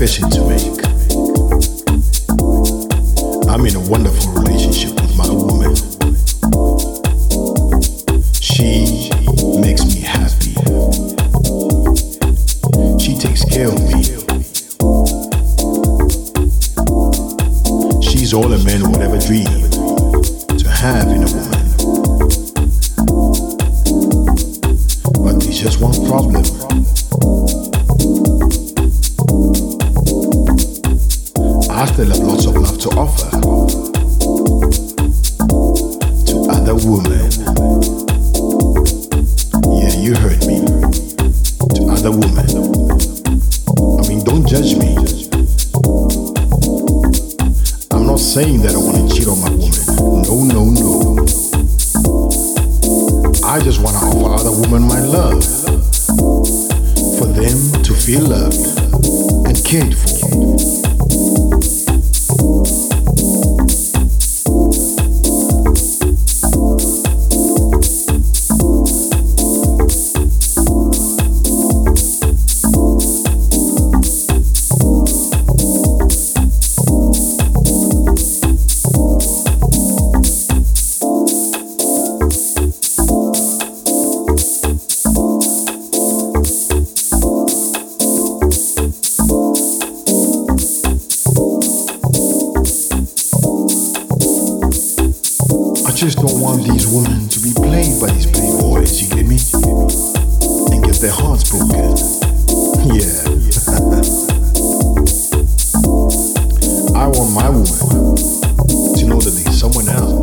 confession to make. I'm in a wonderful relationship with my woman. She makes me happy. She takes care of me. She's all a man would ever dream to have in a woman. But there's just one problem. I still have lots of love to offer to other women. Yeah, you heard me. To other women. I mean, don't judge me. I'm not saying that I want to cheat on my woman. No, no, no. I just want to offer other women my love. For them to feel loved and cared for. I just don't want these women to be played by these playboys, you get me? And get their hearts broken. Yeah. I want my woman to know that there's someone else